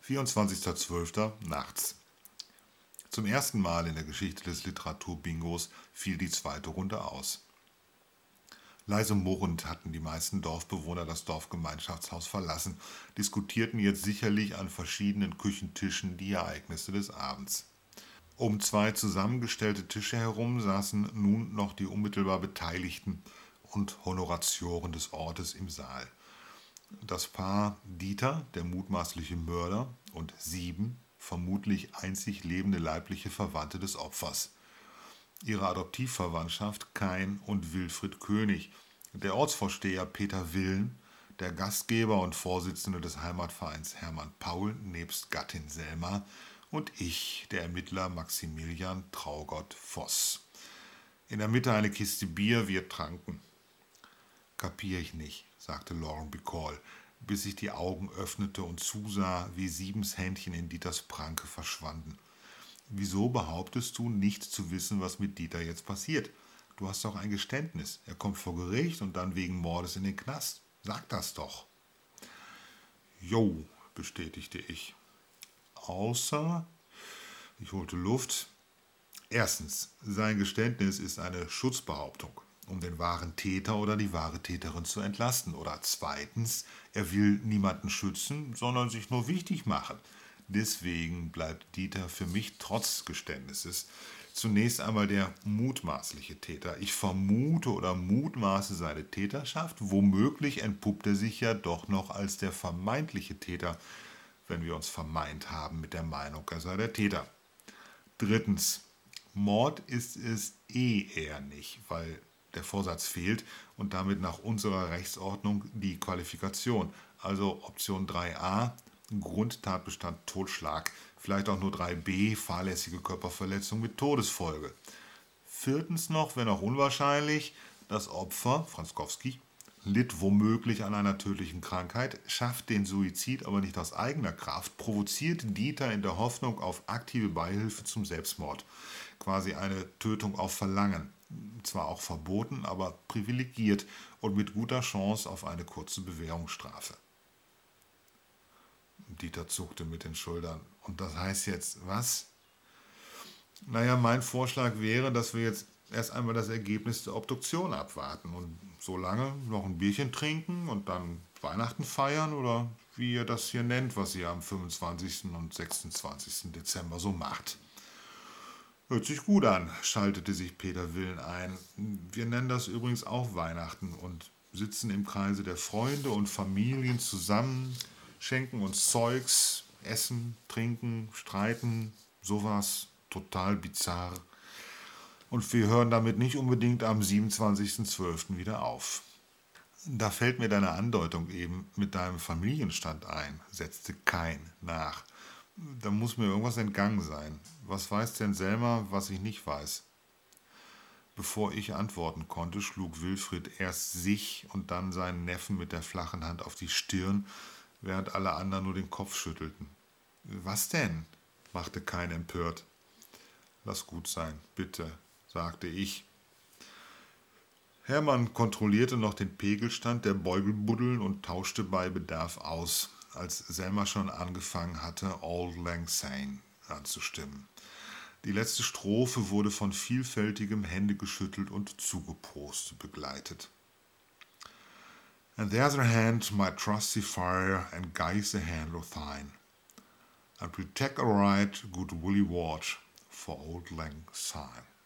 24.12. nachts. Zum ersten Mal in der Geschichte des Literaturbingos fiel die zweite Runde aus. Leise murrend hatten die meisten Dorfbewohner das Dorfgemeinschaftshaus verlassen, diskutierten jetzt sicherlich an verschiedenen Küchentischen die Ereignisse des Abends. Um zwei zusammengestellte Tische herum saßen nun noch die unmittelbar Beteiligten und Honoratioren des Ortes im Saal. Das Paar Dieter, der mutmaßliche Mörder, und Sieben, vermutlich einzig lebende leibliche Verwandte des Opfers. Ihre Adoptivverwandtschaft Kain und Wilfried König, der Ortsvorsteher Peter Willen, der Gastgeber und Vorsitzende des Heimatvereins Hermann Paul nebst Gattin Selma und ich, der Ermittler Maximilian Traugott Voss. In der Mitte eine Kiste Bier, wir tranken. Kapier ich nicht, sagte Lauren Bacall, bis ich die Augen öffnete und zusah, wie Siebens Händchen in Dieters Pranke verschwanden. Wieso behauptest du nicht zu wissen, was mit Dieter jetzt passiert? Du hast doch ein Geständnis. Er kommt vor Gericht und dann wegen Mordes in den Knast. Sag das doch. Jo, bestätigte ich. Außer, ich holte Luft. Erstens, sein Geständnis ist eine Schutzbehauptung, um den wahren Täter oder die wahre Täterin zu entlasten. Oder zweitens, er will niemanden schützen, sondern sich nur wichtig machen. Deswegen bleibt Dieter für mich trotz Geständnisses zunächst einmal der mutmaßliche Täter. Ich vermute oder mutmaße seine Täterschaft. Womöglich entpuppt er sich ja doch noch als der vermeintliche Täter, wenn wir uns vermeint haben mit der Meinung, er sei der Täter. Drittens, Mord ist es eher nicht, weil der Vorsatz fehlt und damit nach unserer Rechtsordnung die Qualifikation. Also Option 3a, Grundtatbestand Totschlag, vielleicht auch nur 3b, fahrlässige Körperverletzung mit Todesfolge. Viertens noch, wenn auch unwahrscheinlich, das Opfer, Franzkowski, litt womöglich an einer tödlichen Krankheit, schafft den Suizid aber nicht aus eigener Kraft, provoziert Dieter in der Hoffnung auf aktive Beihilfe zum Selbstmord. Quasi eine Tötung auf Verlangen. Zwar auch verboten, aber privilegiert und mit guter Chance auf eine kurze Bewährungsstrafe. Dieter zuckte mit den Schultern. Und das heißt jetzt was? Naja, mein Vorschlag wäre, dass wir jetzt erst einmal das Ergebnis der Obduktion abwarten und so lange noch ein Bierchen trinken und dann Weihnachten feiern oder wie ihr das hier nennt, was ihr am 25. und 26. Dezember so macht. Hört sich gut an, schaltete sich Peter Willen ein. Wir nennen das übrigens auch Weihnachten und sitzen im Kreise der Freunde und Familien zusammen, schenken uns Zeugs, essen, trinken, streiten, sowas total bizarr. Und wir hören damit nicht unbedingt am 27.12. wieder auf. Da fällt mir deine Andeutung eben mit deinem Familienstand ein, setzte Kain nach. Da muss mir irgendwas entgangen sein. Was weiß denn Selma, was ich nicht weiß? Bevor ich antworten konnte, schlug Wilfried erst sich und dann seinen Neffen mit der flachen Hand auf die Stirn, während alle anderen nur den Kopf schüttelten. Was denn? Machte Kain empört. Lass gut sein, bitte, sagte ich. Hermann kontrollierte noch den Pegelstand der Beugelbuddeln und tauschte bei Bedarf aus, als Selma schon angefangen hatte, Auld Lang Syne anzustimmen. Die letzte Strophe wurde von vielfältigem Händegeschüttel und Zugeprost begleitet. And the other hand my trusty fire and guise the hand of thine, and we take a right good woolly watch for Auld Lang Syne.